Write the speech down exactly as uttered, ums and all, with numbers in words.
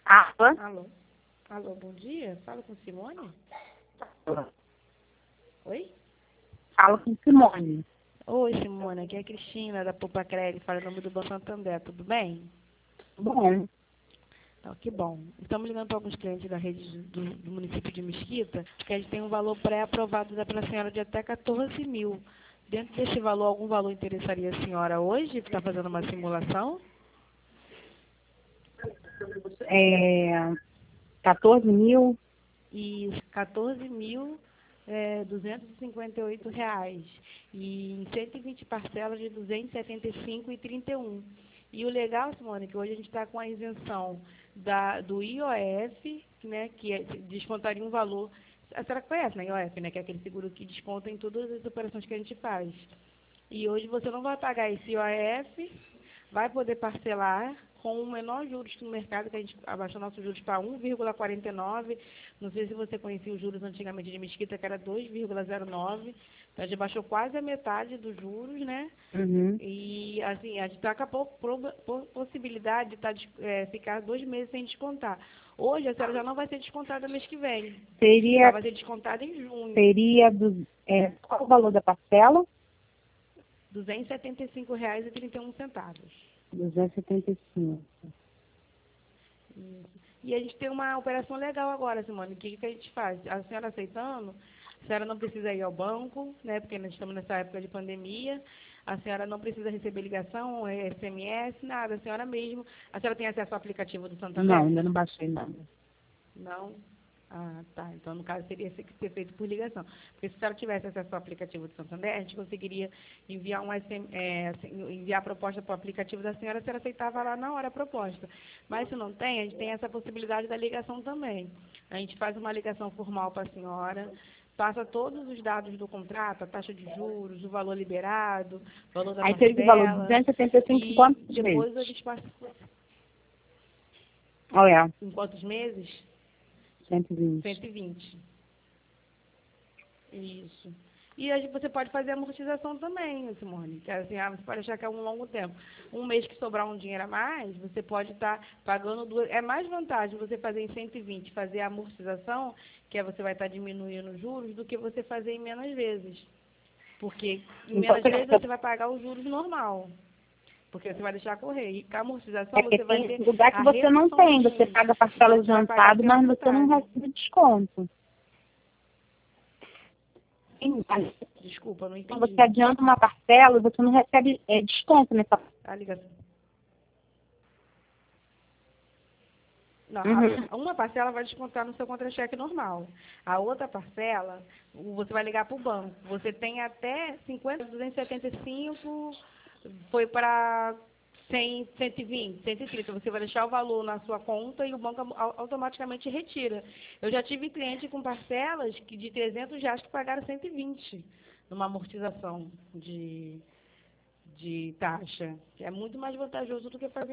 Alô? Alô? Alô, bom dia. Fala com Simone? Oi? Fala com Simone. Oi, Simone. Aqui é a Cristina, da Poupa Crédito. Fala em nome do Banco Santander. Tudo bem? Bom, Então, que bom. Estamos ligando para alguns clientes da rede do, do município de Mesquita, que a gente tem um valor pré-aprovado para a senhora de até quatorze mil. Dentro desse valor, algum valor interessaria a senhora hoje? Está fazendo uma simulação? é quatorze mil. E quatorze mil duzentos e cinquenta e oito reais. E em cento e vinte parcelas de duzentos e setenta e cinco reais e trinta e um centavos. E o legal, Simone, que hoje a gente está com a isenção da, do I O F, né, que é, descontaria um valor. A senhora conhece, né, I O F, né, que é aquele seguro que desconta em todas as operações que a gente faz. E hoje você não vai pagar esse I O F, vai poder parcelar com o menor juros no mercado, que a gente abaixou nossos juros para um vírgula quarenta e nove. Não sei se você conhecia os juros antigamente de Mesquita, que era dois vírgula zero nove. Então, a gente baixou quase a metade dos juros, né? Uhum. E, assim, a gente está com a po po possibilidade de tá, é, ficar dois meses sem descontar. Hoje, a senhora já não vai ser descontada mês que vem. Seria, Ela vai ser descontada em junho. seria do, é, qual o valor da parcela? duzentos e setenta e cinco reais e trinta e um centavos. duzentos e setenta e cinco. Isso. E a gente tem uma operação legal agora, Simone. O que, que a gente faz? A senhora aceitando, a senhora não precisa ir ao banco, né? Porque nós estamos nessa época de pandemia. A senhora não precisa receber ligação, S M S, nada. A senhora mesmo. A senhora tem acesso ao aplicativo do Santander? Não, ainda não baixei nada. Não? Ah, tá. Então, no caso, seria que ser feito por ligação. Porque se a senhora tivesse acesso ao aplicativo do Santander, a gente conseguiria enviar, um S M, é, enviar a proposta para o aplicativo da senhora, a senhora aceitava lá na hora a proposta. Mas se não tem, a gente tem essa possibilidade da ligação também. A gente faz uma ligação formal para a senhora, passa todos os dados do contrato, a taxa de juros, o valor liberado, o valor da Aí seria o valor de parcela, duzentos e setenta e cinco em e quantos depois a meses? gente passa Olha, em quantos meses? cento e vinte. cento e vinte. Isso. E aí você pode fazer amortização também, Simone. Que assim, ah, você pode achar que é um longo tempo. Um mês que sobrar um dinheiro a mais, você pode estar pagando duas. É mais vantagem você fazer em cento e vinte, fazer a amortização, que é você vai estar diminuindo os juros, do que você fazer em menos vezes. Porque em Então, menos vezes você vai pagar os juros normal. Porque você vai deixar correr. E com a amortização é porque você vai tem ter lugar que a você não redução tem, dos você juros. paga parcela Então você vai pagar adiantado, pela mas você não metade. recebe desconto. Sim, aí Desculpa, não entendi. você adianta uma parcela e você não recebe é, desconto nessa. A ligação. Não, Uhum. a- uma parcela vai descontar no seu contra-cheque normal. A outra parcela, o- você vai ligar para o banco. Você tem até cinquenta, duzentos e setenta e cinco, foi para cem, cento e vinte, cento e trinta. Você vai deixar o valor na sua conta e o banco au- automaticamente retira. Eu já tive cliente com parcelas que de trezentos reais que pagaram cento e vinte numa amortização de, de taxa. Que é muito mais vantajoso do que fazer